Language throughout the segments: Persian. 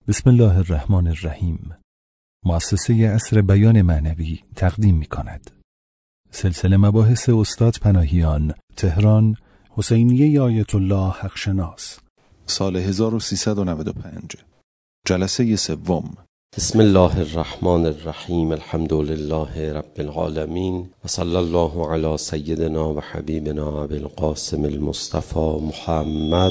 بسم الله الرحمن الرحیم. مؤسسه عصر بیان معنوی تقدیم می کند. سلسله مباحث استاد پناهیان، تهران، حسینیه آیت الله حقشناس، سال 1395. جلسه سوم. بسم الله الرحمن الرحیم. الحمد لله رب العالمین و صلی الله علی سیدنا و حبیبنا ابی القاسم المصطفى محمد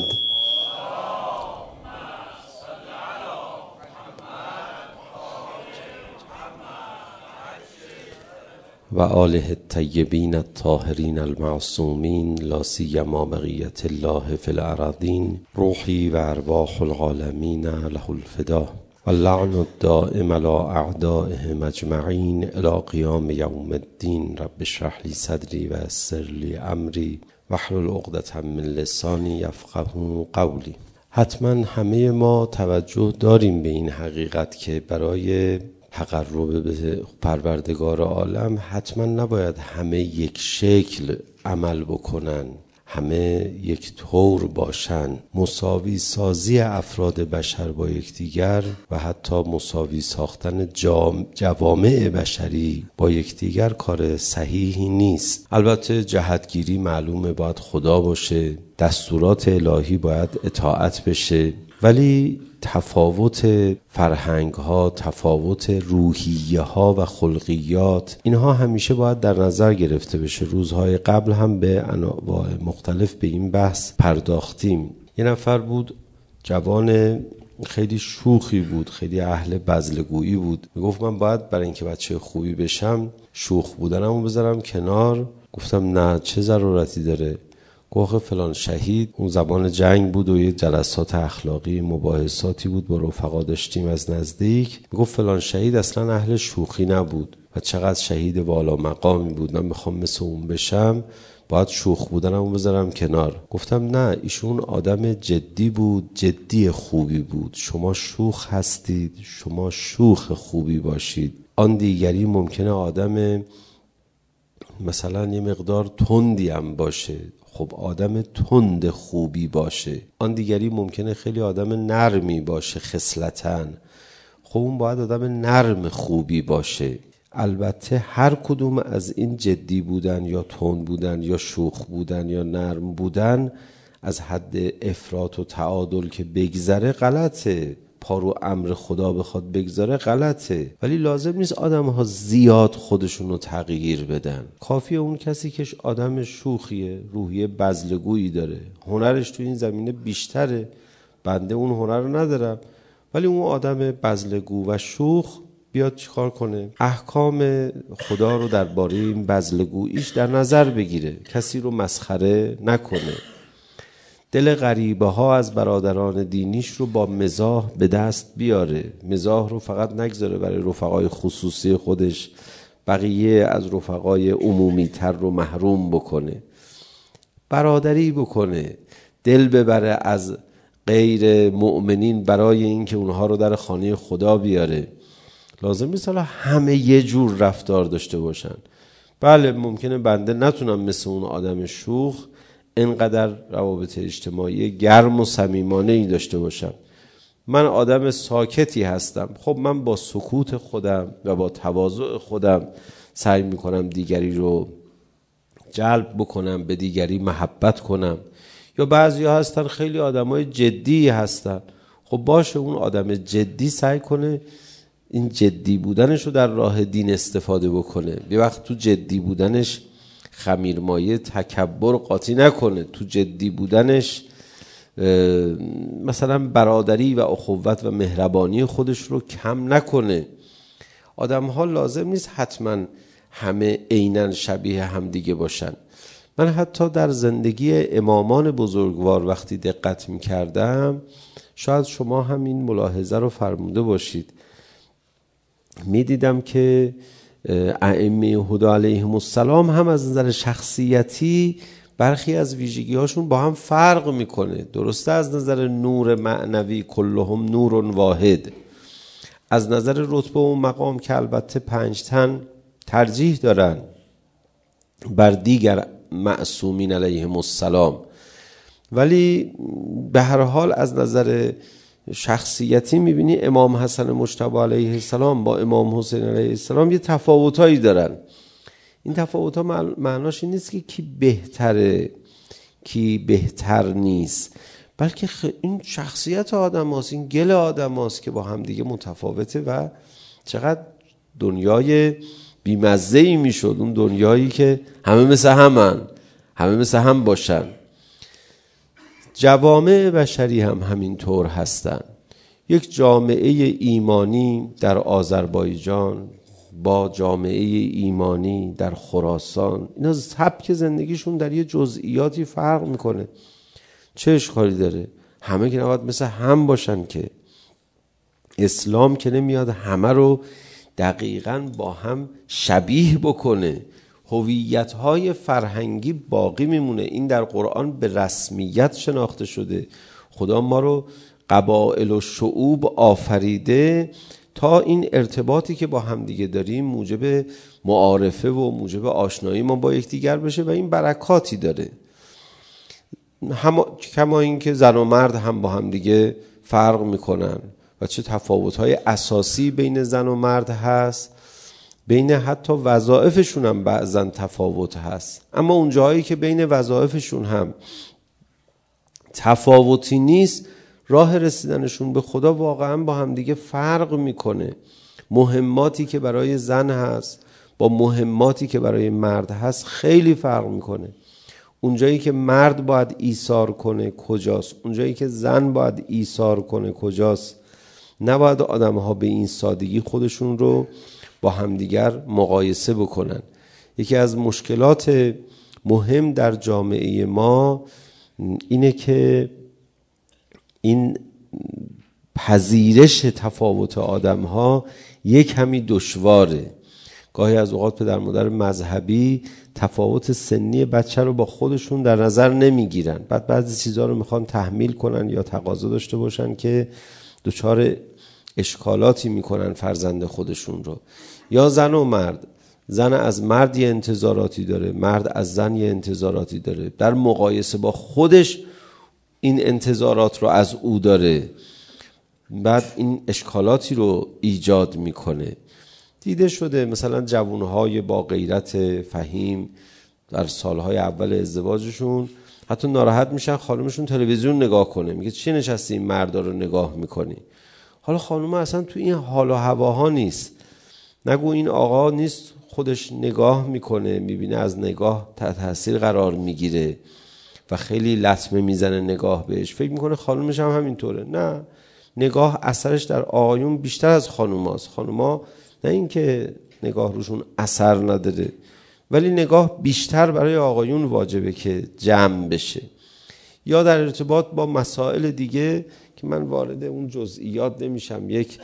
و آله الطیبین الطاهرین المعصومین لا سیما بقیة الله فی الارضین. روحی و ارواح العالمین له الفدا و اللعن الدائم علی اعدائهم اجمعین الی قیام یوم الدین. رب اشرح لی صدری و یسر لی امری واحلل عقدة من لسانی یفقهوا قولی. حتما همه ما توجه داریم به این حقیقت که برای تقرب به پروردگار عالم حتما نباید همه یک شکل عمل بکنن، همه یک طور باشن. مساوی سازی افراد بشر با یکدیگر و حتی مساوی ساختن جوامع بشری با یکدیگر کار صحیحی نیست. البته جهتگیری معلومه باید خدا باشه، دستورات الهی باید اطاعت بشه، ولی تفاوت فرهنگ ها، تفاوت روحیه ها و خلقیات، اینها همیشه باید در نظر گرفته بشه. روزهای قبل هم به انواع مختلف به این بحث پرداختیم. یه نفر بود، جوان خیلی شوخی بود، خیلی اهل بذل‌گویی بود. میگفت من باید برای اینکه بچه خوبی بشم شوخ بودنمو بذارم کنار. گفتم نه، چه ضرورتی داره؟ گفت فلان شهید، اون زمان جنگ بود و یه جلسات اخلاقی مباحثاتی بود با رفقا داشتیم از نزدیک. گفت فلان شهید اصلا اهل شوخی نبود و چقدر شهید والا مقامی بود، من میخوام مثل اون بشم، باید شوخ بودنمو بذارم کنار. گفتم نه، ایشون آدم جدی بود، جدی خوبی بود. شما شوخ هستید، شما شوخ خوبی باشید. آن دیگری ممکنه آدم مثلا یه مقدار تندی هم باشه، خب آدم تند خوبی باشه. آن دیگری ممکنه خیلی آدم نرمی باشه خصلتاً، خب اون باید آدم نرم خوبی باشه. البته هر کدوم از این جدی بودن یا تند بودن یا شوخ بودن یا نرم بودن از حد افراط و تعادل که بگذره غلطه. پارو امر خدا بخواد بگذاره غلطه، ولی لازم نیست آدم ها زیاد خودشون رو تغییر بدن. کافیه اون کسی که آدم شوخیه، روحیه بذل‌گویی داره، هنرش تو این زمینه بیشتره، بنده اون هنر رو ندارم، ولی اون آدم بذل‌گو و شوخ بیاد چیکار کنه؟ احکام خدا رو درباره این بذل‌گوییش در نظر بگیره، کسی رو مسخره نکنه، دل غریبه ها از برادران دینیش رو با مزاح به دست بیاره. مزاح رو فقط نگذاره برای رفقای خصوصی خودش، بقیه از رفقای عمومی تر رو محروم بکنه، برادری بکنه، دل ببره از غیر مؤمنین برای اینکه اونها رو در خانه خدا بیاره. لازم نیست حالا همه یه جور رفتار داشته باشن. بله ممکنه بنده نتونم مثل اون آدم شوخ اینقدر روابط اجتماعی گرم و صمیمانه‌ای داشته باشم. من آدم ساکتی هستم، خب من با سکوت خودم و با تواضع خودم سعی میکنم دیگری رو جلب بکنم، به دیگری محبت کنم. یا بعضی ها هستن خیلی آدمای جدی هستن، خب باشه اون آدم جدی سعی کنه این جدی بودنش رو در راه دین استفاده بکنه. یه وقت تو جدی بودنش خمیرمایه تکبر قاطی نکنه، تو جدی بودنش مثلا برادری و اخوت و مهربانی خودش رو کم نکنه. آدم ها لازم نیست حتما همه عیناً شبیه هم دیگه باشن. من حتی در زندگی امامان بزرگوار وقتی دقت می کردم، شاید شما هم این ملاحظه رو فرموده باشید، می دیدم که ائمه هدی علیهم السلام هم از نظر شخصیتی برخی از ویژگی هاشون با هم فرق میکنه. درسته از نظر نور معنوی کلهم نور واحد، از نظر رتبه و مقام که البته 5 تن ترجیح دارن بر دیگر معصومین علیهم السلام، ولی به هر حال از نظر شخصیتی میبینی امام حسن مجتبی علیه السلام با امام حسین علیه السلام یه تفاوتایی دارن. این تفاوت‌ها معناش این نیست که کی بهتره کی بهتر نیست، بلکه این شخصیت آدم هاست، این گل آدم هاست که با هم دیگه متفاوته و چقدر دنیای بیمزه‌ای میشد اون دنیایی که همه مثل همه مثل هم باشن. جوامع بشری هم همین طور هستن. یک جامعه ایمانی در آذربایجان با جامعه ایمانی در خراسان، اینا سبک زندگیشون در یه جزئیاتی فرق میکنه. چه اشکالی داره؟ همه که نباید مثل هم باشن که. اسلام که نمیاد همه رو دقیقاً با هم شبیه بکنه. هویت‌های فرهنگی باقی میمونه. این در قرآن به رسمیت شناخته شده. خدا ما رو قبایل و شعوب آفریده تا این ارتباطی که با هم دیگه داریم موجب معارفه و موجب آشنایی ما با یکدیگر بشه و این برکاتی داره. کما این که زن و مرد هم با هم دیگه فرق میکنن و چه تفاوت‌های اساسی بین زن و مرد هست، بین حتی وظایفشون هم بعضن تفاوت هست. اما اون جایی که بین وظایفشون هم تفاوتی نیست، راه رسیدنشون به خدا واقعا با هم دیگه فرق میکنه. مهماتی که برای زن هست با مهماتی که برای مرد هست خیلی فرق میکنه. اونجایی که مرد باید ایثار کنه کجاست، اونجایی که زن باید ایثار کنه کجاست. نباید آدم ها به این سادگی خودشون رو با همدیگر مقایسه بکنن. یکی از مشکلات مهم در جامعه ما اینه که این پذیرش تفاوت آدم ها یک کمی دشواره. گاهی از اوقات پدر مادر مذهبی تفاوت سنی بچه رو با خودشون در نظر نمیگیرن، بعد بعضی چیزها رو میخوان تحمیل کنن یا تقاضا داشته باشن که دچار اشکالاتی میکنن فرزند خودشون رو. یا زن و مرد، زن از مرد یه انتظاراتی داره، مرد از زن یه انتظاراتی داره، در مقایسه با خودش این انتظارات رو از او داره، بعد این اشکالاتی رو ایجاد میکنه. دیده شده مثلا جوانهای با غیرت فهیم در سالهای اول ازدواجشون حتی ناراحت میشن خانمشون تلویزیون نگاه کنه، میگه چی نشستی این مردا رو نگاه میکنی؟ حالا خانم اصلا تو این حال و هواها نیست. نگو این آقا نیست خودش نگاه میکنه، میبینه از نگاه تحت تاثیر قرار میگیره و خیلی لطمه میزنه نگاه بهش، فکر میکنه خانمش هم همینطوره. نه، نگاه اثرش در آقایون بیشتر از خانوماست. خانوما نه اینکه نگاه روشون اثر نداره، ولی نگاه بیشتر برای آقایون واجبه که جمع بشه. یا در ارتباط با مسائل دیگه که من وارد اون جزئیات نمیشم، یک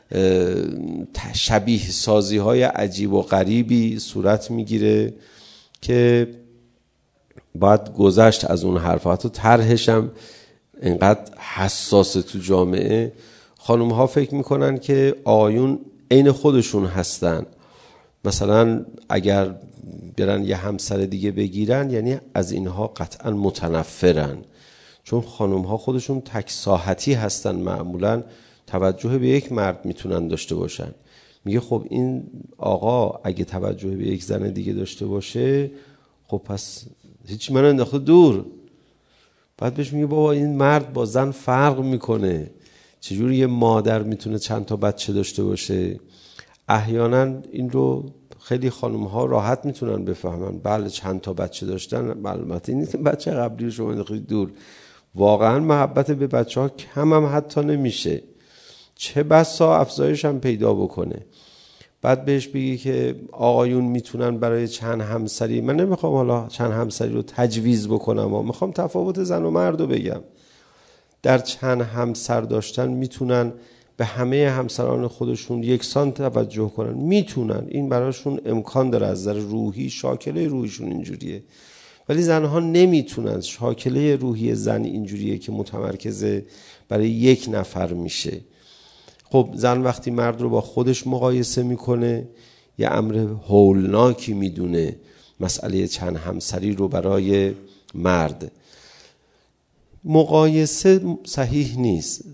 شبیه سازی های عجیب و غریبی صورت میگیره که باید گذشت از اون حرفات و طرحش هم اینقدر حساس تو جامعه. خانم ها فکر میکنن که آقایون عین خودشون هستن، مثلا اگر برن یه همسر دیگه بگیرن یعنی از اینها قطعا متنفرن، چون خانم ها خودشون تک ساحتی هستن، معمولا توجه به یک مرد میتونن داشته باشن. میگه خب این آقا اگه توجه به یک زن دیگه داشته باشه خب پس هیچی منو انداخته دور. بعد بهش میگه بابا این مرد با زن فرق میکنه، چجوری یه مادر میتونه چند تا بچه داشته باشه؟ احیانا این رو خیلی خانم ها راحت میتونن بفهمن، بله چند تا بچه داشتن معلوماتی نیست بچه قبلی رو شما انداخته دور. واقعا محبت به بچه ها کم هم حتی نمیشه، چه بسا افزایش هم پیدا بکنه. بعد بهش بگی که آقایون میتونن برای چند همسری، من نمیخوام حالا چند همسری رو تجویز بکنم، و میخوام تفاوت زن و مرد رو بگم، در چند همسر داشتن میتونن به همه همسران خودشون یکسان توجه کنن، میتونن، این براشون امکان داره، از نظر روحی شاکله روحیشون اینجوریه. ولی زنها نمیتونن، شاکله روحی زن اینجوریه که متمرکز برای یک نفر میشه. خب زن وقتی مرد رو با خودش مقایسه میکنه یه امر هولناکی میدونه مسئله چند همسری رو برای مرد. مقایسه صحیح نیست.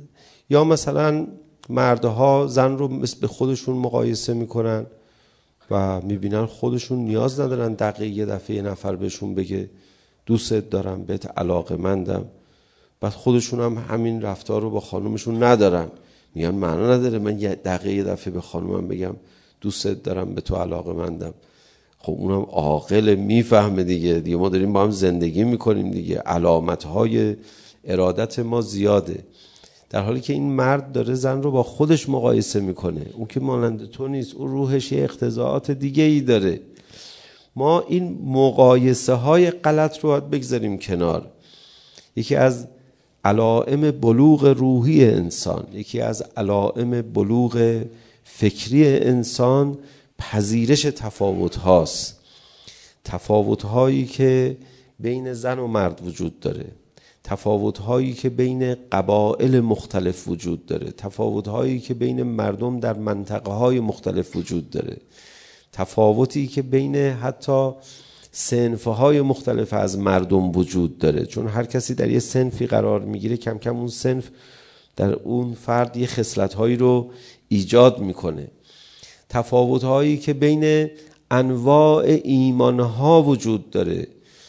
یا مثلا مردها زن رو مثل به خودشون مقایسه میکنن و میبینن خودشون نیاز ندارن دقیقه یه دفعه یه نفر بهشون بگه دوستت دارم، بهت علاقه‌مندم، بعد خودشون هم همین رفتار رو با خانومشون ندارن، میگن معنا نداره من یه دفعه به خانومم بگم دوستت دارم، به تو علاقه‌مندم. خب اونم عاقل میفهمه دیگه ما داریم با هم زندگی میکنیم دیگه، علامت‌های ارادت ما زیاده. در حالی که این مرد داره زن رو با خودش مقایسه میکنه، اون که مانند تو نیست، اون روحش یه اقتضاعات دیگه ای داره. ما این مقایسه های غلط رو باید بگذاریم کنار. یکی از علائم بلوغ روحی انسان، یکی از علائم بلوغ فکری انسان پذیرش تفاوت هاست. تفاوت هایی که بین زن و مرد وجود داره، تفاوت هایی که بین قبایل مختلف وجود داره، تفاوت هایی که بین مردم در منطقه های مختلف وجود داره، تفاوتی که بین حتی صنف های مختلف از مردم وجود داره. چون هر کسی در یه صنفی قرار میگیره، کم کم اون صنف در اون فرد یه خصلت هایی رو ایجاد میکنه. تفاوت هایی که بین انواع ایمان ها وجود داره،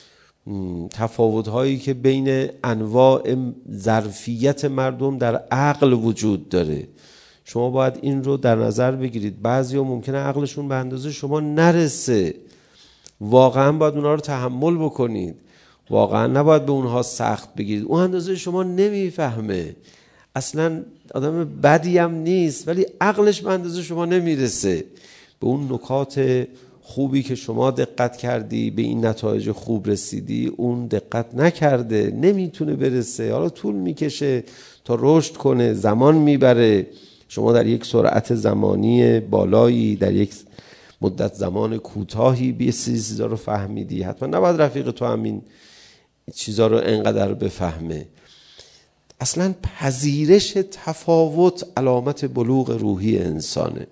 تفاوت هایی که بین انواع ظرفیت مردم در عقل وجود داره. شما باید این رو در نظر بگیرید. بعضیا ممکنه عقلشون به اندازه شما نرسه، واقعا باید اونها رو تحمل بکنید، واقعا نباید به اونها سخت بگیرید. اون اندازه شما نمیفهمه، اصلا آدم بدی هم نیست، ولی عقلش به اندازه شما نمیرسه. به اون نکات خوبی که شما دقت کردی، به این نتایج خوب رسیدی، اون دقت نکرده، نمیتونه برسه. حالا طول میکشه تا رشد کنه، زمان میبره. شما در یک سرعت زمانی بالایی، در یک مدت زمان کوتاهی به چیزا رو فهمیدی. حتما نباید رفیق تو همین چیزا رو انقدر بفهمه. اصلا پذیرش تفاوت علامت بلوغ روحی انسانه.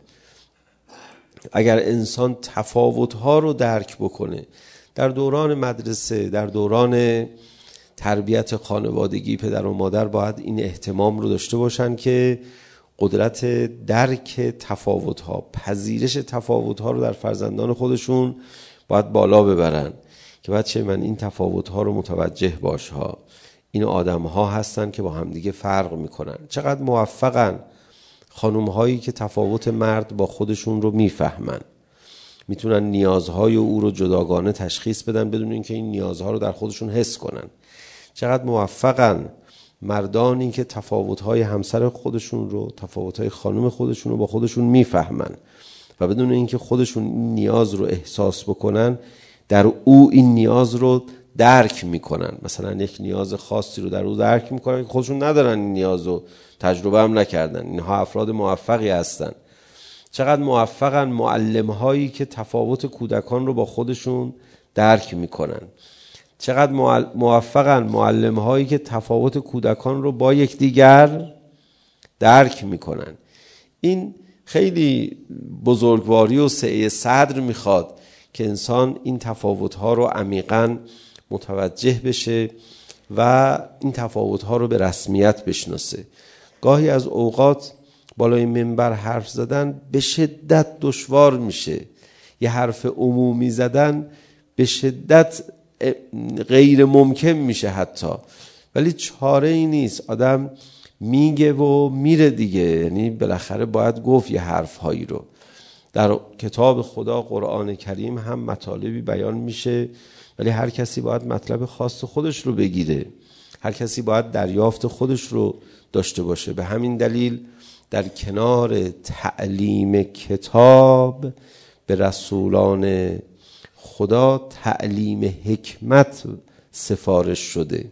اگر انسان تفاوت‌ها رو درک بکنه، در دوران مدرسه، در دوران تربیت خانوادگی، پدر و مادر باید این اهتمام رو داشته باشن که قدرت درک تفاوت‌ها، پذیرش تفاوت‌ها رو در فرزندان خودشون باید بالا ببرن که بچه من این تفاوت‌ها رو متوجه باش ها. این آدم‌ها هستن که با همدیگه فرق میکنن. چقدر موفقن خانوم هایی که تفاوت مرد با خودشون رو میفهمن، میتونن نیازهای او رو جداگانه تشخیص بدن بدون اینکه این نیازها رو در خودشون حس کنن. چقدر موفقن مردانی که تفاوت‌های همسر خودشون رو، تفاوت‌های خانم خودشون رو با خودشون میفهمن و بدون اینکه خودشون این نیاز رو احساس بکنن، در او این نیاز رو درک میکنن. مثلا یک نیاز خاصی رو در او درک میکنن که خودشون ندارن، این نیاز رو تجربه هم نکردن. اینها افراد موفقی هستن. چقدر موفقن معلم هایی که تفاوت کودکان رو با خودشون درک میکنن. چقدر موفقن معلم هایی که تفاوت کودکان رو با یکدیگر درک میکنن. این خیلی بزرگواری و سعی صدر میخواد که انسان این تفاوت ها رو عمیقاً متوجه بشه و این تفاوت ها رو به رسمیت بشناسه. گاهی از اوقات بالای منبر حرف زدن به شدت دشوار میشه، یه حرف عمومی زدن به شدت غیر ممکن میشه حتی، ولی چاره ای نیست. آدم میگه و میره دیگه، یعنی بالاخره باید گفت یه حرف هایی رو. در کتاب خدا قرآن کریم هم مطالبی بیان میشه، ولی هر کسی باید مطلب خاص خودش رو بگیره، هر کسی باید دریافت خودش رو داشته باشه. به همین دلیل در کنار تعلیم کتاب به رسولان خدا تعلیم حکمت سفارش شده.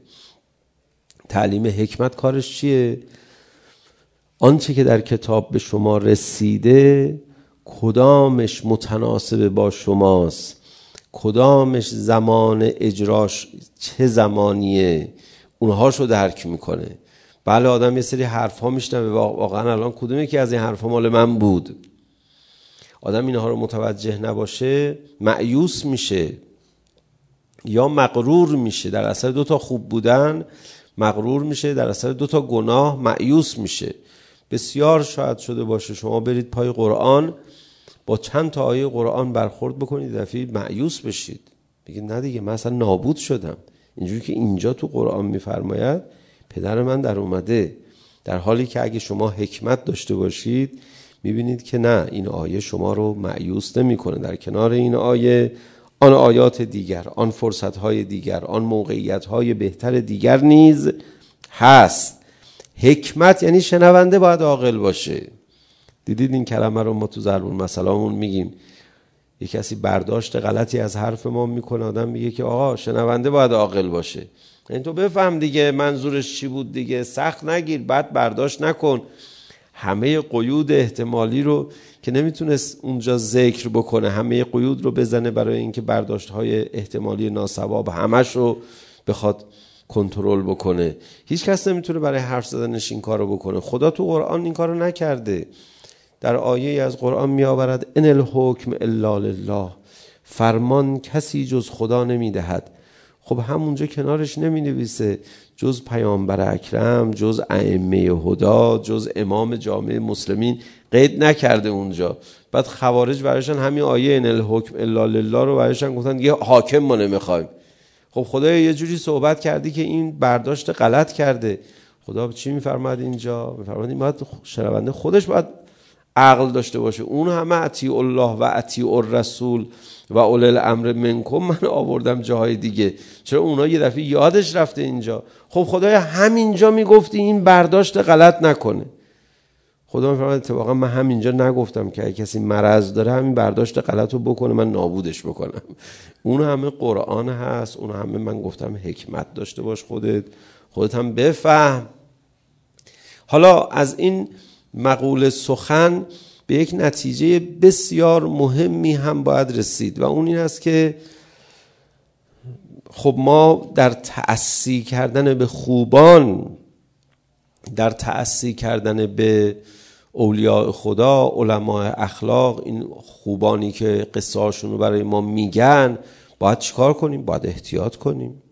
تعلیم حکمت کارش چیه؟ آنچه که در کتاب به شما رسیده کدامش متناسب با شماست، کدامش زمان اجراش چه زمانیه، اونهاشو درک میکنه. بله آدم یه سری حرف ها میشنوه، واقعا الان کدومی که از این حرف ها مال من بود. آدم اینها رو متوجه نباشه مایوس میشه یا مغرور میشه. در اصل دوتا خوب بودن مغرور میشه، در اثر 2 گناه مایوس میشه. بسیار شاید شده باشه شما برید پای قرآن، با چند تا آیه قرآن برخورد بکنید، دفعه مایوس بشید، بگید نه دیگه من اصلا نابود شدم. اینجوری که اینجا تو قرآن میفرماید پدر من در اومده، در حالی که اگه شما حکمت داشته باشید میبینید که نه، این آیه شما رو مایوس نمیکنه. در کنار این آیه آن آیات دیگر، آن فرصت‌های دیگر، آن موقعیت‌های بهتر دیگر نیز هست. حکمت یعنی شنونده باید عاقل باشه. دیدید این کلمه رو ما تو ضرب المثلامون میگیم، یک کسی برداشت غلطی از حرف ما میکنه، آدم میگه که آقا شنونده باید عاقل باشه، یعنی تو بفهم دیگه منظورش چی بود دیگه، سخت نگیر، بعد برداشت نکن. همه قیود احتمالی رو که نمیتونست اونجا ذکر بکنه، همه قیود رو بزنه برای اینکه برداشت‌های احتمالی ناسواب همش رو بخواد کنترل بکنه. هیچ کس نمیتونه برای حرف زدنش این کارو بکنه. خدا تو قرآن این کارو نکرده. در آیه از قرآن می آورد ان الحکم الا لله، فرمان کسی جز خدا نمیدهد. خب همونجا کنارش نمی نویسه جز پیامبر اکرم، جز ائمه هدا، جز امام جامع مسلمین، قید نکرده اونجا. بعد خوارج برایشان همین آیه ان الحکم الا لله رو برایشان گفتن دیگه حاکم ما نمیخوایم. خب خدا یه جوری صحبت کردی که این برداشت غلط کرده. خدا چی میفرماد اینجا؟ میفرماد این باید شنونده خودش باید عقل داشته باشه. اون همه اطیع الله و اطیع الرسول و اولی الامر منکم من آوردم جاهای دیگه، چرا اونا یه دفعه یادش رفته اینجا؟ خب خدای همینجا میگفتی این برداشت غلط نکنه. خدا میفرماد اتفاقا من همینجا نگفتم که اگه کسی مرض داره همین برداشت غلط رو بکنه من نابودش بکنم. اون همه قرآن هست، اون همه من گفتم حکمت داشته باش، خودت هم بفهم. حالا از این مقوله سخن به یک نتیجه بسیار مهمی هم باید رسید و اون این است که خب ما در تأسی کردن به خوبان، در تأسی کردن به اولیاء خدا، علماء اخلاق، این خوبانی که قصه هاشون رو برای ما میگن، باید چیکار کنیم؟ باید احتیاط کنیم.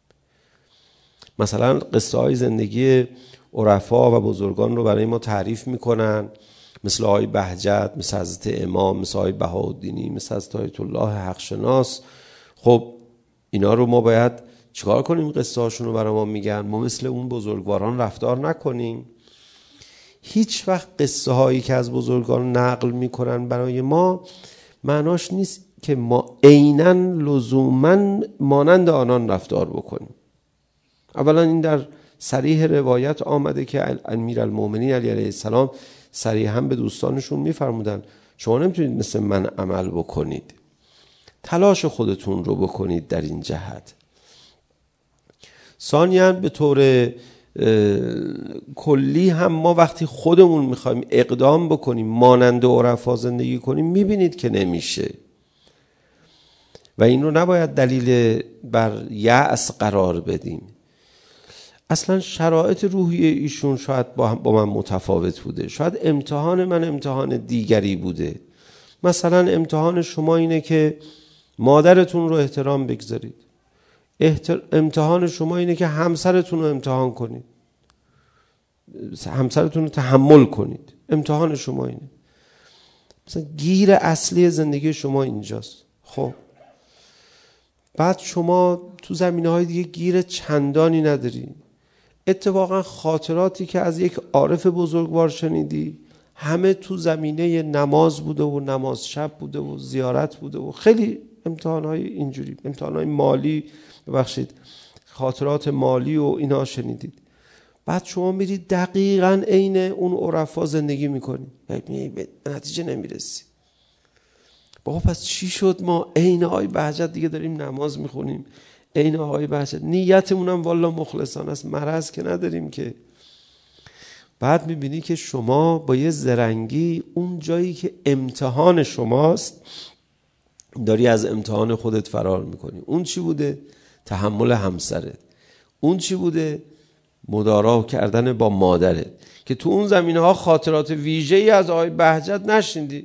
مثلا قصه های زندگی عرفا و بزرگان رو برای ما تعریف میکنن، مثل آقای بهجت، مثل حضرت امام، مثل آقای بهاءالدینی، مثل حضرت آیت الله حق شناس. خب اینا رو ما باید چیکار کنیم؟ قصه هاشون رو برای ما میگن، ما مثل اون بزرگواران رفتار نکنیم. هیچ وقت قصه هایی که از بزرگان نقل میکنن برای ما معناش نیست که ما عیناً لزوماً مانند آنان رفتار بکنیم. اولا این در صریح روایت آمده که امیرالمومنین علی علیه السلام صریحاً به دوستانشون میفرمودن شما نمیتونید مثل من عمل بکنید، تلاش خودتون رو بکنید در این جهت. ثانیاً به طور کلی هم ما وقتی خودمون میخوایم اقدام بکنیم مانند عرفا زندگی کنیم میبینید که نمیشه و این رو نباید دلیل بر یأس قرار بدیم. اصلا شرایط روحی ایشون شاید با من متفاوت بوده، شاید امتحان من امتحان دیگری بوده. مثلا امتحان شما اینه که مادرتون رو احترام بگذارید، امتحان شما اینه که همسرتون رو امتحان کنید، همسرتون رو تحمل کنید، امتحان شما اینه. مثلا گیر اصلی زندگی شما اینجاست. خب بعد شما تو زمینه‌های دیگه گیر چندانی نداری. اتفاقا خاطراتی که از یک عارف بزرگوار شنیدی همه تو زمینه نماز بوده و نماز شب بوده و زیارت بوده و خیلی امتحانهای اینجوری، امتحانهای مالی، ببخشید خاطرات مالی و اینا شنیدید. بعد شما میرید دقیقاً عین اون عرفا زندگی میکنی، به نتیجه نمیرسی. بابا پس چی شد ما عین آقای بهجت دیگه داریم نماز میخونیم، عین آقای بهجت نیتمون هم والله مخلصانه است، مرض که نداریم که. بعد میبینی که شما با یه زرنگی اون جایی که امتحان شماست داری از امتحان خودت فرار میکنی. اون چی بوده؟ تحمل همسرت. اون چی بوده؟ مدارا کردن با مادرت، که تو اون زمینه ها خاطرات ویژه‌ای از آقای بهجت نشنیدی.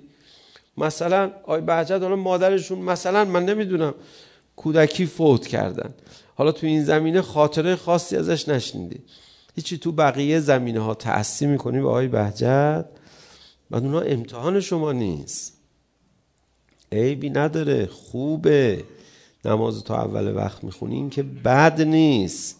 مثلا آقای بهجت حالا مادرشون مثلا من نمیدونم کودکی فوت کردن، حالا تو این زمینه خاطره خاصی ازش نشنیدی، هیچی تو بقیه زمینه ها تأسی میکنی به آقای بهجت، بعد اونها امتحان شما نیست. عیبی نداره، خوبه نماز تو اول وقت میخونی، این که بد نیست،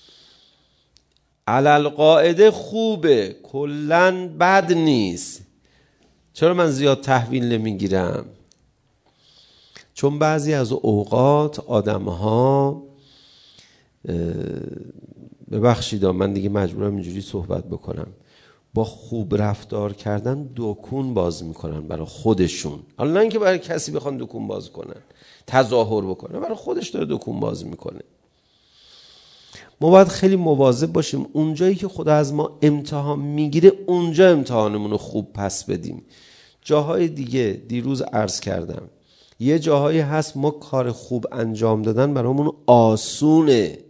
علل قاعده خوبه، کلن بد نیست. چرا من زیاد تحویل نمیگیرم؟ چون بعضی از اوقات آدم‌ها، ببخشید من دیگه مجبورم اینجوری صحبت بکنم، با خوب رفتار کردن دکون باز میکنن برای خودشون. حالا نه اینکه برای کسی بخوان دکون باز کنن، تظاهر بکنن، برای خودش داره دکون باز میکنه. ما باید خیلی مواظب باشیم اونجایی که خدا از ما امتحان میگیره اونجا امتحانمون رو خوب پس بدیم. جاهای دیگه دیروز عرض کردم یه جاهایی هست ما کار خوب انجام دادن برامون آسونه.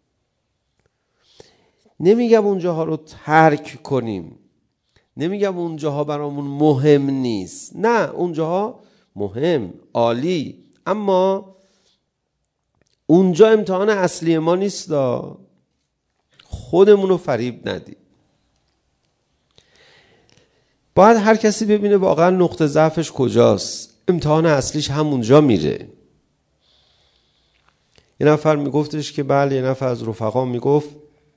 نمیگم اونجاها رو ترک کنیم، نمیگم اونجاها برامون مهم نیست، نه اونجاها مهم، عالی، اما اونجا امتحان اصلی ما نیست. خودمون رو فریب ندیم. باید هر کسی ببینه واقعا نقطه ضعفش کجاست، امتحان اصلیش همونجا میره. یه نفر میگفتش که بله، یه نفر از رفقا میگفت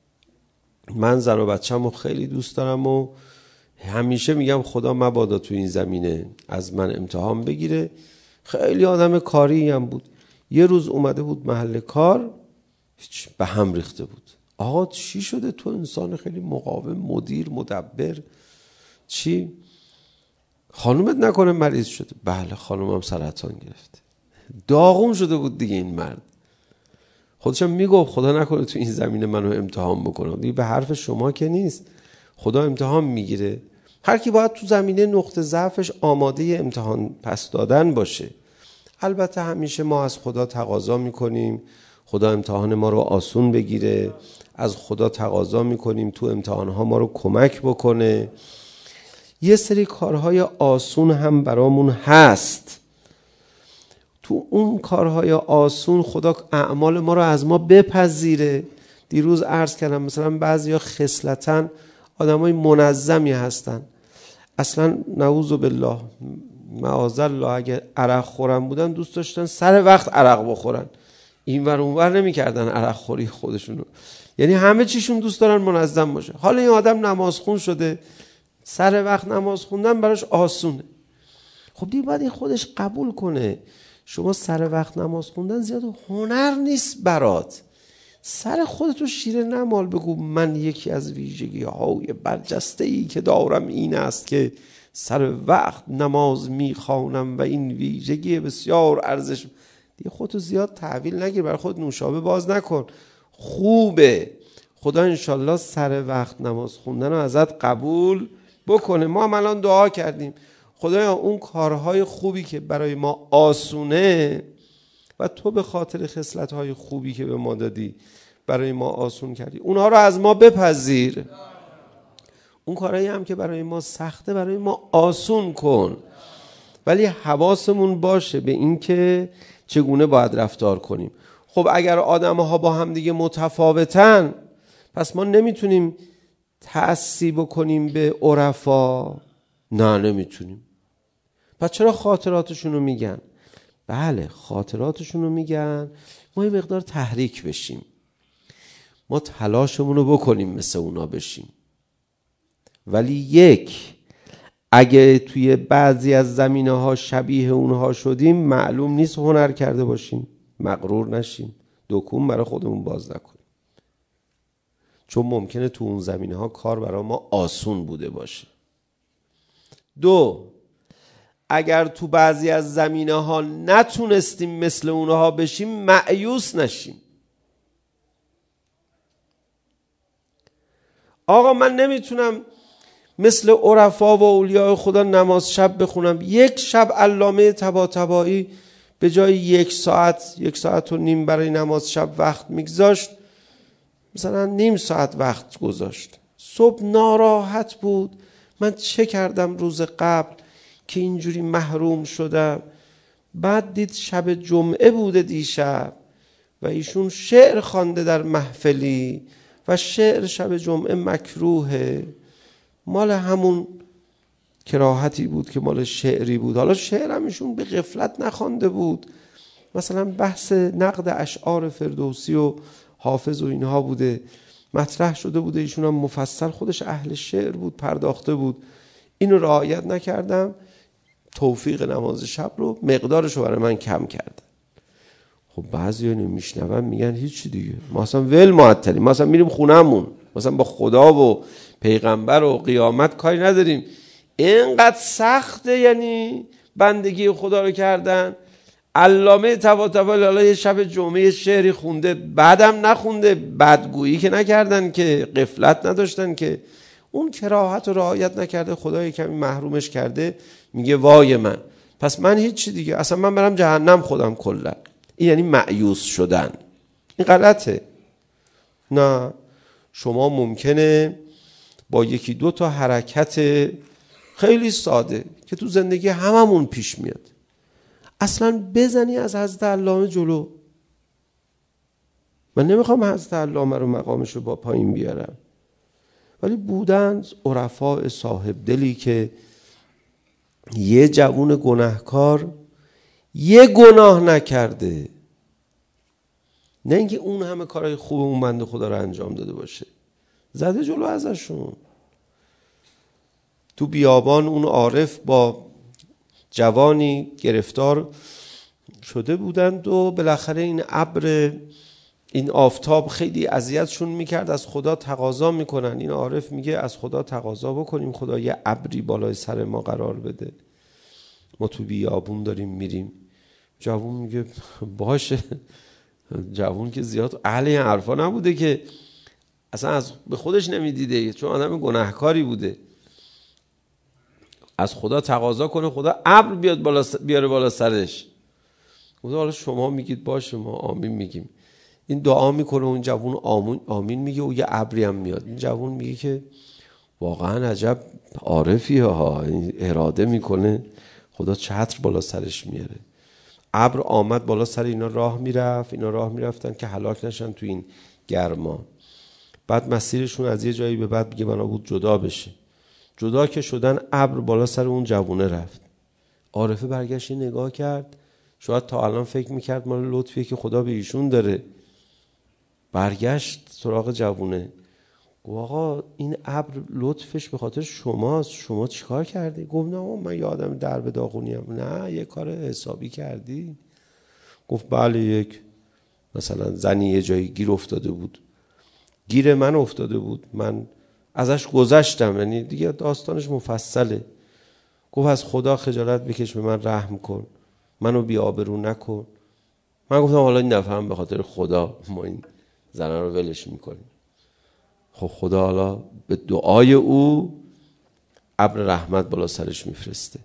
من زن و بچه‌مو خیلی دوست دارم و همیشه میگم خدا مبادا تو این زمینه از من امتحان بگیره. خیلی آدم کاری هم بود. یه روز اومده بود محل کار، به هم ریخته بود. آقا چی شده؟ تو انسان خیلی مقاوم، مدیر، مدبر، چی؟ خانومت نکنه مریض شده؟ بله خانومم سرطان گرفته. داغون شده بود دیگه این مرد. خودشم میگفت خدا نکنه تو این زمینه منو امتحان بکنه. دیگه به حرف شما که نیست، خدا امتحان میگیره. هر کی باید تو زمینه نقطه ضعفش آماده امتحان پس دادن باشه. البته همیشه ما از خدا تقاضا میکنیم خدا امتحان ما رو آسون بگیره، از خدا تقاضا میکنیم تو امتحانها ما رو کمک بکنه. یه سری کارهای آسون هم برامون هست، تو اون کارهای آسون خدا اعمال ما رو از ما بپذیره. دیروز عرض کردم مثلا بعضیا خصلتاً آدمای منظمی هستن، اصلا نعوذ بالله معاذالله اگه عرق خورن بودن دوست داشتن سر وقت عرق بخورن، اینور اونور نمی‌کردن عرق خوری خودشونو، یعنی همه چیشون دوست دارن منظم باشه. حالا این آدم نمازخون شده، سر وقت نماز خوندن براش آسونه. خب دیگه باید این خودش قبول کنه شما سر وقت نماز خوندن زیاد هنر نیست برات. سر خودتو شیره نمال، بگو من یکی از ویژگی های برجسته ای که دارم این است که سر وقت نماز میخوانم و این ویژگی بسیار ارزش. دیگه خودتو زیاد تحویل نگیر، برای خود نوشابه باز نکن. خوبه، خدا انشالله سر وقت نماز خوندن رو ازت قبول بکنه. ما هم الان دعا کردیم خدایا اون کارهای خوبی که برای ما آسونه و تو به خاطر خصلت‌های خوبی که به ما دادی برای ما آسون کردی، اونها رو از ما بپذیر. اون کارهایی هم که برای ما سخته برای ما آسون کن، ولی حواسمون باشه به این که چگونه باید رفتار کنیم. خب اگر آدم‌ها با هم دیگه متفاوتن، پس ما نمیتونیم تأسی بکنیم به عرفا. نه نمیتونیم. پس چرا خاطراتشون رو میگن؟ بله خاطراتشون رو میگن، ما یه مقدار تحریک بشیم، ما تلاشمون رو بکنیم مثل اونا بشیم. ولی اگه توی بعضی از زمینه ها شبیه اونها شدیم، معلوم نیست هنر کرده باشیم. مغرور نشیم، دکون برای خودمون باز نکنیم، چون ممکنه تو اون زمینه ها کار برای ما آسون بوده باشه. 2، اگر تو بعضی از زمینه ها نتونستیم مثل اونها بشیم، مایوس نشیم. آقا من نمیتونم مثل عرفا و اولیاء خدا نماز شب بخونم. یک شب علامه طباطبایی به جای 1 ساعت 1 ساعت و نیم برای نماز شب وقت میگذاشت، مثلا نیم ساعت وقت گذاشت. صبح ناراحت بود، من چه کردم روز قبل که اینجوری محروم شدم. بعد دید شب جمعه بوده دیشب، و ایشون شعر خوانده در محفلی و شعر شب جمعه مکروهه، مال همون کراهتی بود که مال شعری بود. حالا شعر هم ایشون به غفلت نخوانده بود، مثلا بحث نقد اشعار فردوسی و حافظ و اینها بوده، مطرح شده بوده، ایشون هم مفصل خودش اهل شعر بود، پرداخته بود. اینو رعایت نکردم، توفیق نماز شب رو مقدارش رو برای من کم کردن. خب بعضی ها میشنون میگن هیچی دیگه، ما اصلا ول معطلیم، ما اصلا میریم خونهمون، مثلا با خدا و پیغمبر و قیامت کاری نداریم. اینقدر سخته یعنی بندگی خدا رو کردن. علامه طباطبایی حالا یه شب جمعه شعری خونده، بعدم نخونده، بدگویی که نکردن که، غفلت نداشتن که، اون کراهت رو رعایت نکرده، خدای کمی محرومش کرده، میگه وای من، پس من هیچی دیگه، اصلا من برم جهنم خودم کلا. این یعنی مایوس شدن. این غلطه. نه، شما ممکنه با یکی دو تا حرکت خیلی ساده که تو زندگی هممون پیش میاد اصلا بزنی از حضرت علامه جلو. من نمیخوام حضرت علامه رو مقامش رو با پایین بیارم، ولی بودن عرفاء صاحب دلی که یه جوون گناهکار یه گناه نکرده، نه اینکه اون همه کارهای خوب اون بنده خدا رو انجام داده باشه، زده جلو ازشون. تو بیابان اون عارف با جوانی گرفتار شده بودند و بالاخره این ابر، این آفتاب خیلی اذیتشون میکرد، از خدا تقاضا میکنن. این عارف میگه از خدا تقاضا بکنیم خدا یه ابری بالای سر ما قرار بده، ما تو بیابون داریم میریم. جوون میگه باشه. جوون که زیاد اهل این حرفا نبوده که، اصلا از به خودش نمیدیده، چون آدم گناهکاری بوده. از خدا تقاضا کنه خدا ابر بیاد بیاره بالا سرش. خدا حالا شما میگید باشه، ما آمین میگیم. این دعا میکنه، اون جوون آمین میگه و یه ابری هم میاد. این جوون میگه که واقعا عجب عارفیه ها، اراده میکنه خدا چتر بالا سرش میاره. ابر آمد بالا سر اینا، راه میرفت، اینا راه میرفتن که هلاک نشن تو این گرما. بعد مسیرشون از یه جایی به بعد میگه بنا بود جدا بشه. جدا که شدن، ابر بالا سر اون جوونه رفت. عارفه برگشت نگاه کرد، شاید تا الان فکر میکرد مال لطفیه که خدا به ایشون داره. برگشت سراغ جوونه، گفت آقا این ابر لطفش به خاطر شماست، شما چیکار کردی؟ گفت نه من یه آدم درب داغونیم. نه یه کار حسابی کردی؟ گفت بله، یک مثلا زنی یه جایی گیر افتاده بود، گیر من افتاده بود، من ازش گذشتم، یعنی دیگه داستانش مفصله. گفت از خدا خجالت بکش، به من رحم کن، منو بی آبرو نکن. من گفتم حالا این دفعه هم به خاطر خدا ما این زنه رو ولش میکنیم. خب خدا حالا به دعای او ابر رحمت بالا سرش میفرسته.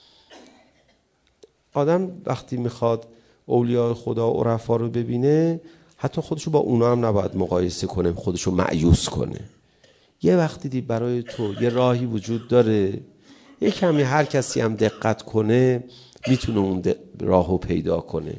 آدم وقتی میخواد اولیاء خدا و عرفا رو ببینه، حتی خودشو با اونا هم نباید مقایسه کنه، خودشو مایوس کنه. یه وقتی دی برای تو یه راهی وجود داره، یه کمی هر کسی هم دقت کنه میتونه اون راهو پیدا کنه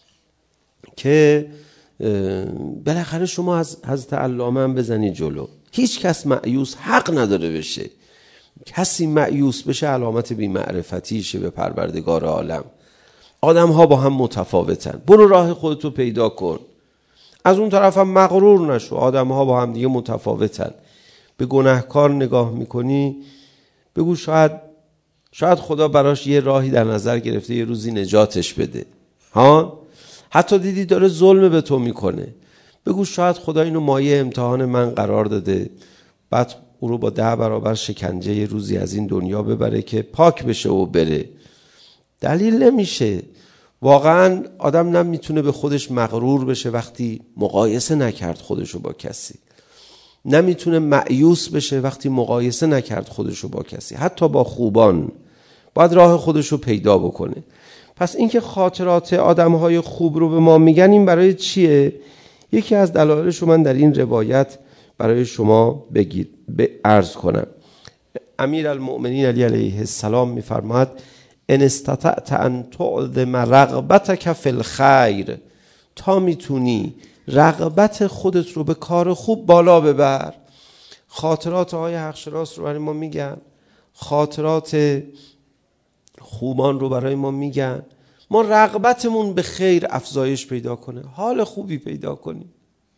که بالاخره شما از حضرت علامه هم بزنی جلو. هیچ کس مایوس حق نداره بشه. کسی مایوس بشه علامت بی‌معرفتیشه به پروردگار عالم. آدم ها با هم متفاوتن، برو راه خودتو پیدا کن. از اون طرف هم مغرور نشو، آدم ها با هم دیگه متفاوتن. به گناهکار نگاه میکنی، بگو شاید خدا براش یه راهی در نظر گرفته، یه روزی نجاتش بده. ها، حتی دیدی داره ظلم به تو میکنه، بگو شاید خدا اینو مایه امتحان من قرار داده، بعد او رو با 10 برابر شکنجه یه روزی از این دنیا ببره که پاک بشه و بره. دلیل نمیشه. واقعا آدم نمیتونه به خودش مغرور بشه وقتی مقایسه نکرد خودشو با کسی. نمیتونه مایوس بشه وقتی مقایسه نکرد خودشو با کسی، حتی با خوبان. باید راه خودشو پیدا بکنه. پس اینکه خاطرات آدمهای خوب رو به ما میگن، این برای چیه؟ یکی از دلایلش رو من در این روایت برای شما عرض کنم. امیرالمؤمنین علی علیه السلام میفرماد ان استطعت ان تعظم رغبتک فی الخیر تا میتونی رغبت خودت رو به کار خوب بالا ببر. خاطرات آقای حقشناس رو برای ما میگن، خاطرات خوبان رو برای ما میگن. ما رغبتمون به خیر افزایش پیدا کنه، حال خوبی پیدا کنیم.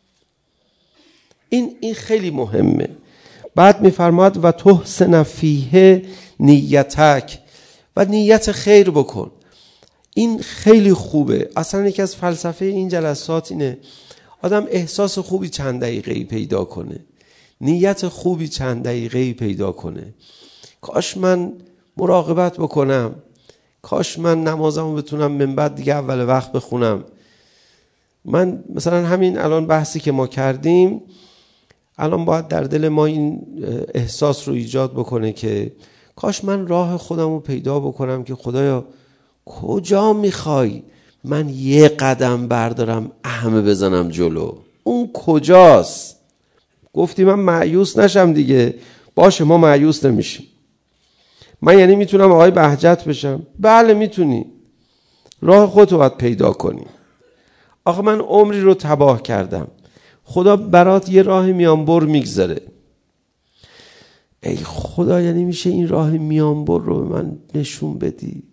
این خیلی مهمه. بعد میفرماد و تحسن فیه نیتک، و نیت خیر بکن. این خیلی خوبه. اصلا یکی از فلسفه این جلسات اینه آدم احساس خوبی چند دقیقه‌ای پیدا کنه، نیت خوبی چند دقیقه‌ای پیدا کنه. کاش من مراقبت بکنم، کاش من نمازمو بتونم من بعد دیگه اول وقت بخونم. من مثلا همین الان بحثی که ما کردیم الان باید در دل ما این احساس رو ایجاد بکنه که کاش من راه خودم رو پیدا بکنم که خدایا کجا میخوای من یه قدم بردارم همه بزنم جلو، اون کجاست؟ گفتی من مایوس نشم دیگه. باشه، ما مایوس نمیشیم. من یعنی میتونم آقای بهجت بشم؟ بله میتونی، راه خودت رو باید پیدا کنی. آخه من عمری رو تباه کردم، خدا برات یه راه میانبر میگذاره. ای خدا، یعنی میشه این راه میانبر رو به من نشون بدی؟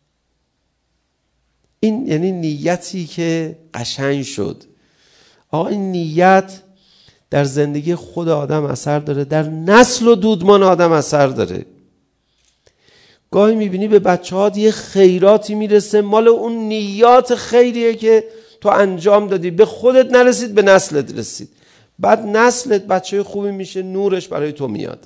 این یعنی نیتی که قشنگ شد. آقا این نیت در زندگی خود آدم اثر داره، در نسل و دودمان آدم اثر داره. گاهی میبینی به بچه ها یه خیراتی میرسه، مال اون نیات خیریه که تو انجام دادی، به خودت نرسید، به نسلت رسید. بعد نسلت بچه خوبی میشه، نورش برای تو میاد.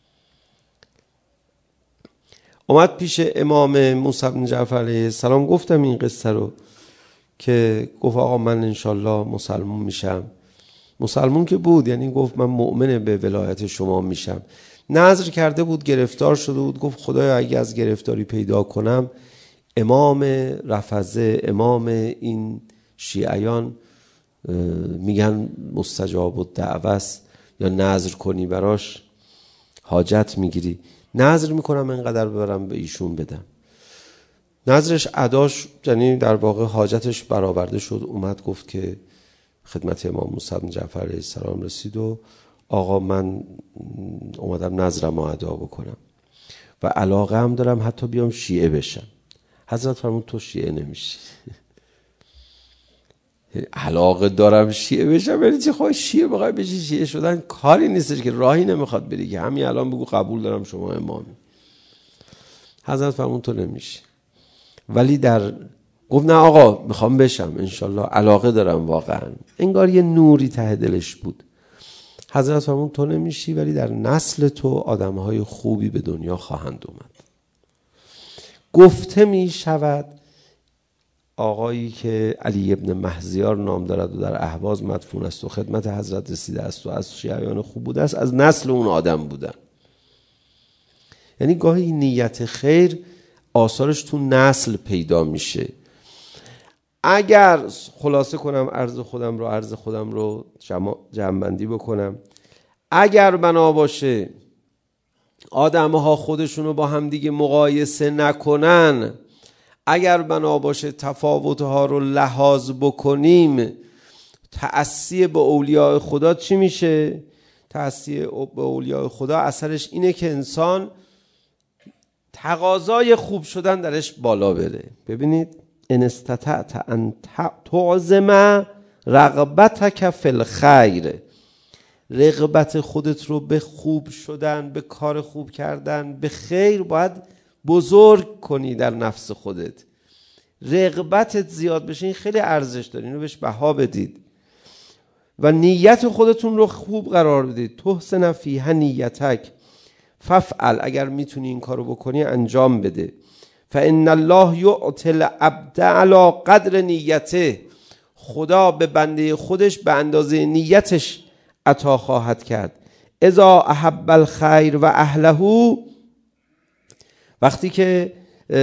اومد پیش امام موسی بن جعفر علیه السلام، گفتم این قصه رو که گفت آقا من انشالله مسلمون میشم. مسلمون که بود، یعنی گفت من مؤمن به ولایت شما میشم. نذر کرده بود، گرفتار شده بود، گفت خدایا اگه از گرفتاری پیدا کنم امام رفضه، امام این شیعیان میگن مستجاب الدعوه است، یا نذر کنی براش حاجت میگیری، نذر میکنم اینقدر ببرم به ایشون بدم. نذرش اداش، یعنی در واقع حاجتش برآورده شد. اومد گفت که خدمت امام موسی بن جعفر علیه السلام رسید و آقا من اومدم نذرم رو ادا بکنم و علاقه هم دارم حتی بیام شیعه بشم. حضرت فرمود تو شیعه نمیشی. علاقه دارم شیعه بشم یعنی چی؟ خواهی شیعه بخوای بشی؟ شیعه شدن کاری نیستش که، راهی نمیخواد بری که همین الان بگو قبول دارم شما امامی. حضرت فرمود تو نمیشی. ولی گفت نه آقا میخوام بشم انشالله، علاقه دارم واقعا. انگار یه نوری ته دلش بود. حضرت فرمود تو نمیشی، ولی در نسل تو آدمهای خوبی به دنیا خواهند اومد. گفته می شود آقایی که علی ابن مهزیار نام دارد و در اهواز مدفون است و خدمت حضرت رسیده است و از شیعیان خوب بوده است، از نسل اون آدم بودن. یعنی گاهی نیت خیر آثارش تو نسل پیدا میشه. اگر خلاصه کنم عرض خودم رو جمع‌بندی بکنم، اگر بنا باشه آدم‌ها خودشونو با هم دیگه مقایسه نکنن، اگر بنا باشه تفاوت‌ها رو لحاظ بکنیم، تأسی به اولیاء خدا چی میشه؟ تأسی به اولیاء خدا اثرش اینه که انسان تقاضای خوب شدن درش بالا بره. ببینید ان استطعت ان تعظم رغبتک فی الخیر، رغبت خودت رو به خوب شدن، به کار خوب کردن، به خیر باید بزرگ کنی در نفس خودت. رغبتت زیاد بشه، این خیلی ارزش داره، اینو بهش بها بدید و نیت خودتون رو خوب قرار بدید. تحسن فیها نیتک ففعل، اگر میتونی این کارو بکنی انجام بده. فان الله یعطی العبد علی قدر نیته، خدا به بنده خودش به اندازه نیتش عطا خواهد کرد. اذا احب الخیر و اهله، وقتی که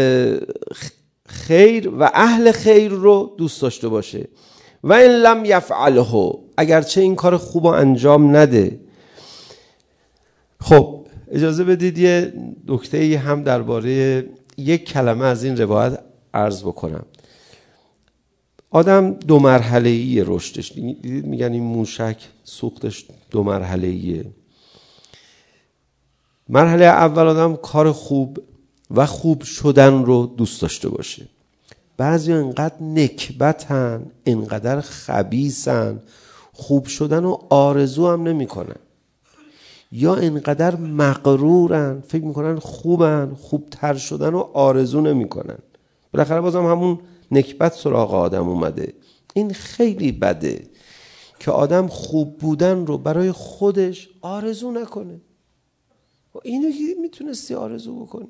خیر و اهل خیر رو دوست داشته باشه. و ان لم یفعله، اگرچه این کار خوب رو انجام نده. خب اجازه بدید یه نکته هم درباره یک کلمه از این روایت عرض بکنم. آدم 2 مرحله‌ای رشدش. دیدید میگن این موشک سوختش 2 مرحله‌ایه. مرحله اول آدم کار خوب و خوب شدن رو دوست داشته باشه. بعضی انقدر نکبتن، انقدر خبیثن، خوب شدن رو آرزو هم نمی کنن، یا انقدر مغرورن فکر میکنن خوبن، خوبتر شدن رو آرزو نمی کنن. بالاخره بازم همون نکبت سراغ آدم اومده. این خیلی بده که آدم خوب بودن رو برای خودش آرزو نکنه. اینو که میتونستی آرزو بکنی.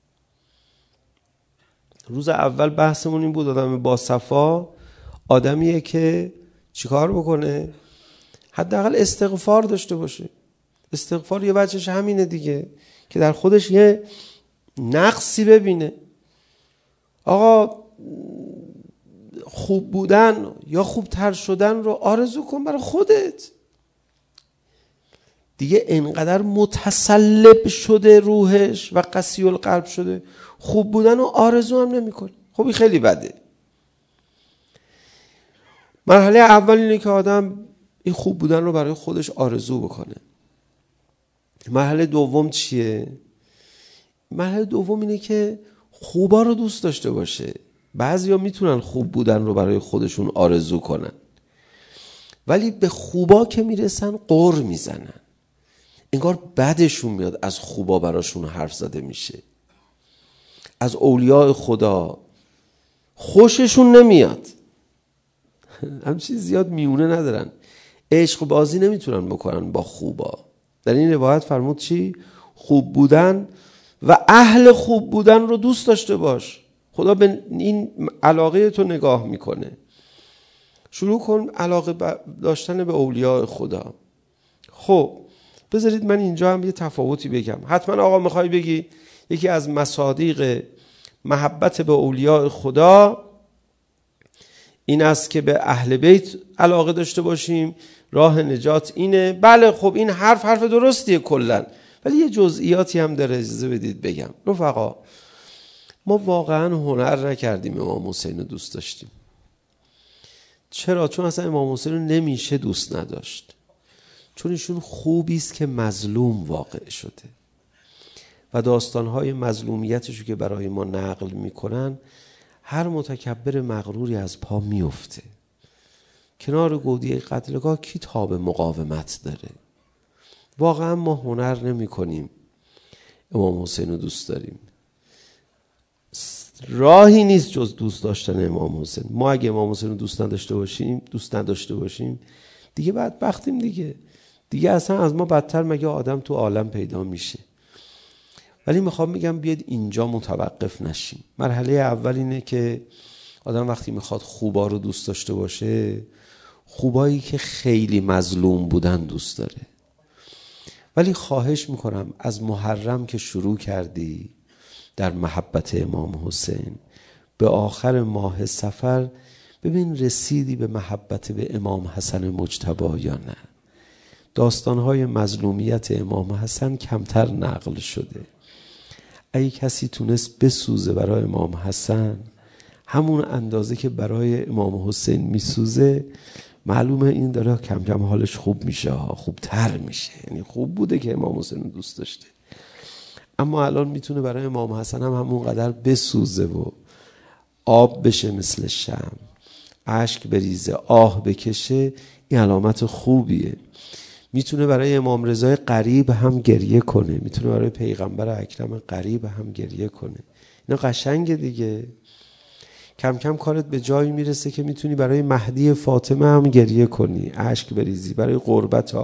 روز اول بحثمون این بود آدم با صفا آدمیه که چیکار بکنه؟ حداقل استغفار داشته باشه. استغفار یه وجهش همینه دیگه که در خودش یه نقصی ببینه. آقا خوب بودن یا خوبتر شدن رو آرزو کن برای خودت. دیگه انقدر متسلب شده روحش و قسی القلب شده، خوب بودن رو آرزو هم نمی‌کنه. خب این خیلی بده. مرحله اول اینه که آدم این خوب بودن رو برای خودش آرزو بکنه. مرحله دوم چیه؟ مرحله دوم اینه که خوبا رو دوست داشته باشه. بعضیا میتونن خوب بودن رو برای خودشون آرزو کنن، ولی به خوبا که میرسن غر میزنن، انگار بدشون میاد از خوبا براشون حرف زده میشه. از اولیاء خدا خوششون نمیاد. همچین زیاد میونه ندارن. عشق بازی نمیتونن بکنن با خوبا. در این روایت فرمود چی؟ خوب بودن و اهل خوب بودن رو دوست داشته باش. خدا به این علاقه تو نگاه میکنه. شروع کن علاقه داشتن به اولیاء خدا. خب بذارید من اینجا هم یه تفاوتی بگم. حتما آقا میخوای بگی یکی از مصادیق محبت به اولیاء خدا این است که به اهل بیت علاقه داشته باشیم، راه نجات اینه. بله خب این حرف درستیه کلن، ولی یه جزئیاتی هم داره، اجازه بدید بگم. رفقا ما واقعا هنر نکردیم امام حسین رو دوست داشتیم. چرا؟ چون اصلا امام حسین رو نمیشه دوست نداشت. چون ایشون خوبی است که مظلوم واقع شده و داستانهای مظلومیتشو که برای ما نقل میکنن هر متکبر مغروری از پا میفته. کنار گودی قتلگاه کی تاب مقاومت داره؟ واقعا ما هنر نمی کنیم امام حسین رو دوست داریم. راهی نیست جز دوست داشتن امام حسین. ما اگه امام حسین رو دوست نداشته باشیم دیگه بدبختیم دیگه اصلا از ما بدتر مگه آدم تو عالم پیدا میشه. ولی میخوام بگم بیاد اینجا متوقف نشیم. مرحله اول اینه که آدم وقتی میخواد خوبا رو دوست داشته باشه، خوبایی که خیلی مظلوم بودن دوست داره. ولی خواهش میکنم از محرم که شروع کردی در محبت امام حسین، به آخر ماه صفر ببین رسیدی به محبت به امام حسن مجتبی یا نه. داستانهای مظلومیت امام حسن کمتر نقل شده. اگه کسی تونست بسوزه برای امام حسن همون اندازه که برای امام حسین میسوزه، معلومه این داره کم کم حالش خوب میشه، خوبتر میشه. یعنی خوب بوده که امام حسین رو دوست داشته، اما الان میتونه برای امام حسن هم همون قدر بسوزه و آب بشه مثل شمع، اشک بریزه، آه بکشه. این علامت خوبیه. میتونه برای امام رضای قریب هم گریه کنه، میتونه برای پیغمبر اکرم قریب هم گریه کنه. اینا قشنگه دیگه. کم کم کارت به جایی میرسه که میتونی برای مهدی فاطمه هم گریه کنی، اشک بریزی، برای قربت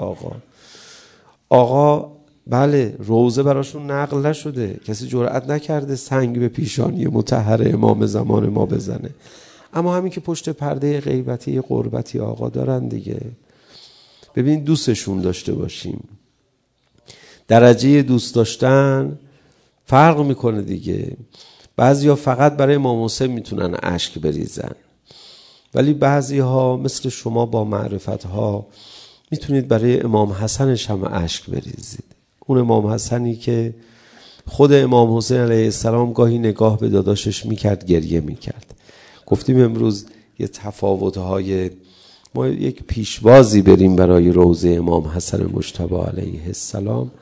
آقا. بله روزه براشون نقل نشده، کسی جرئت نکرده سنگ به پیشانی مطهر امام زمان ما بزنه، اما همین که پشت پرده غیبتی قربتی آقا دارن دیگه. ببین دوستشون داشته باشیم. درجه دوست داشتن فرق میکنه دیگه. بعضیا فقط برای امام حسین میتونن اشک بریزن، ولی بعضیها مثل شما با معرفتها میتونید برای امام حسنش هم اشک بریزید. اون امام حسنی که خود امام حسین علیه السلام گاهی نگاه به داداشش میکرد، گریه میکرد. گفتیم امروز یه تفاوت‌های ما یک پیشوازی بریم برای روضه امام حسن مجتبی علیه السلام.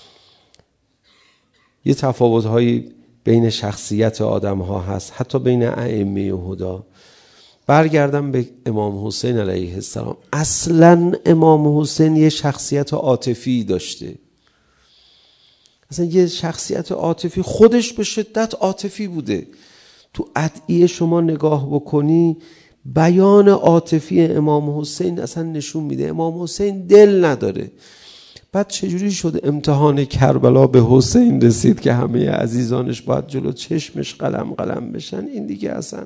یه تفاوت‌هایی بین شخصیت آدم‌ها هست، حتی بین ائمه هدی. برگردم به امام حسین علیه السلام. اصلاً امام حسین یه شخصیت عاطفی داشته، اصلا یه شخصیت عاطفی، خودش به شدت عاطفی بوده. تو ادعیه شما نگاه بکنی بیان عاطفی امام حسین اصلا نشون میده امام حسین دل نداره. بعد چجوری شد امتحان کربلا به حسین رسید که همه عزیزانش باید جلو چشمش قلم قلم بشن؟ این دیگه اصلا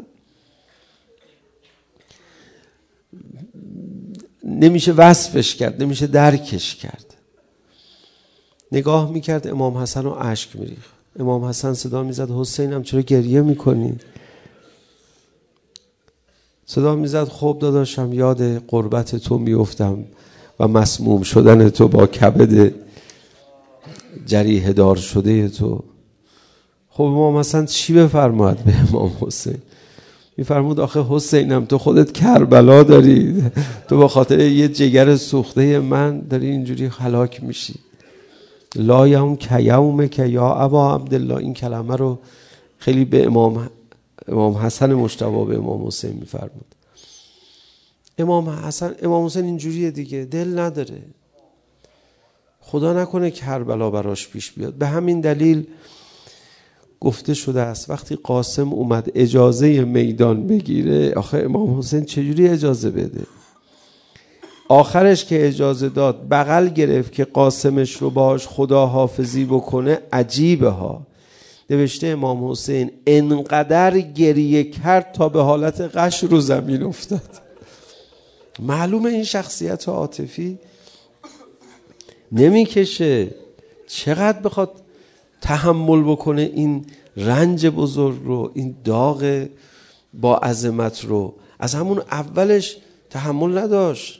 نمیشه وصفش کرد، نمیشه درکش کرد. نگاه میکرد امام حسن رو اشک میریخت. امام حسن صدا میزد حسینم چرا گریه میکنی؟ صدا میزد خب داداشم یاد قربت تو میافتم و مسموم شدن تو با کبد جریحه دار شده تو. خب امام حسن چی بفرماید به امام حسین؟ میفرمود آخه حسینم تو خودت کربلا داری، تو با خاطر یه جگر سوخته من داری اینجوری هلاک میشی. لا یوم که یوم که یا ابا عبدالله، این کلمه رو خیلی به امام حسن مجتبی به امام حسین میفرمود. امام حسین اینجوریه دیگه، دل نداره. خدا نکنه کربلا براش پیش بیاد. به همین دلیل گفته شده است وقتی قاسم اومد اجازه میدان بگیره، آخه امام حسین چجوری اجازه بده؟ آخرش که اجازه داد بغل گرفت که قاسمش رو باش خدا حافظی بکنه. عجیبه ها، نوشته امام حسین انقدر گریه کرد تا به حالت غش رو زمین افتاد. معلومه این شخصیت عاطفی نمیکشه، چقدر بخواد تحمل بکنه این رنج بزرگ رو، این داغ با عظمت رو. از همون اولش تحمل نداشت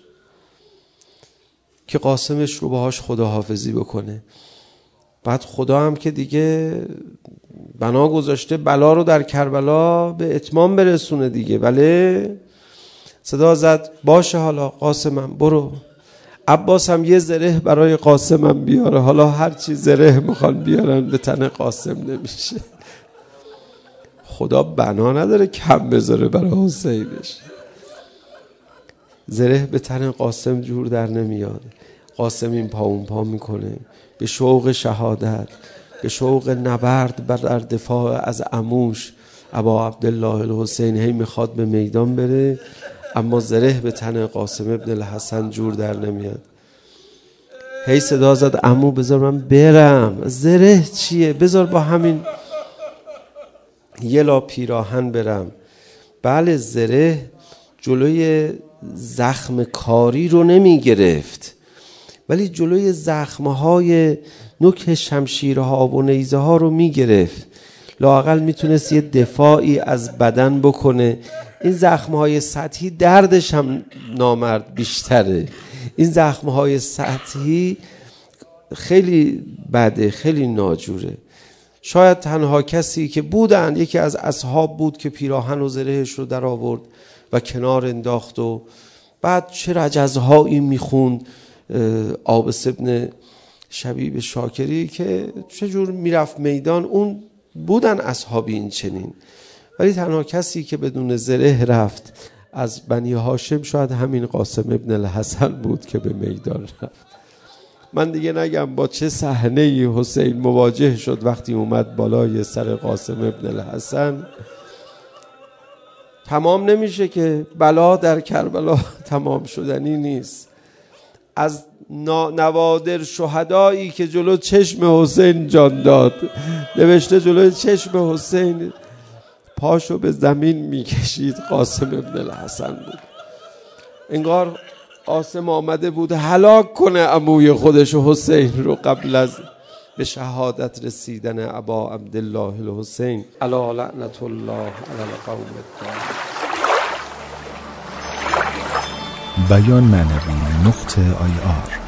که قاسمش رو باهاش خداحافظی بکنه. بعد خدا هم که دیگه بنا گذاشته بلا رو در کربلا به اتمام برسونه دیگه. بله صدا زد باشه حالا قاسمم برو، عباس هم یه زره برای قاسمم بیاره، حالا هر چی زره میخوان بیارن به تن قاسم نمیشه. خدا بنا نداره کم بذاره برای حسینش. زره به تن قاسم جور در نمیاد. قاسم این پا اون پا میکنه به شوق شهادت، به شوق نبرد بر دفاع از عموش ابا عبدالله الحسین. هی میخواد به میدان بره اما زره به تن قاسم ابن الحسن جور در نمیاد. هی صدا زد عمو بذار من برم. زره چیه؟ بذار با همین یه لا پیراهن برم. بله زره جلوی زخم کاری رو نمی گرفت، ولی جلوی زخمهای نوک شمشیرها و نیزه ها رو می گرفت. لااقل میتونست یه دفاعی از بدن بکنه. این زخمهای سطحی دردش هم نامرد بیشتره. این زخمهای سطحی خیلی بده، خیلی ناجوره. شاید تنها کسی که بودن یکی از اصحاب بود که پیراهن و زرهش رو در آورد و کنار انداخت و بعد چه رجزهایی میخوند عابس ابن شبیب شاکری که چجور میرفت میدان. اون بودن اصحابی این چنین، ولی تنها کسی که بدون زره رفت از بنی هاشم شاید همین قاسم ابن الحسن بود که به میدان رفت. من دیگه نگم با چه صحنه‌ای حسین مواجه شد وقتی اومد بالای سر قاسم ابن الحسن. تمام نمیشه که بلا در کربلا تمام شدنی نیست. از نوادر شهدایی که جلو چشم حسین جان داد، نوشته جلو چشم حسین پاشو به زمین میکشید قاسم ابن الحسن بود. انگار قاسم آمده بود هلاک کنه عموی خودش حسین رو قبل از به شهادت رسیدن ابا عبدالله الحسین علی لعنت الله علی القوم الظالمین. بیان معنوی .ir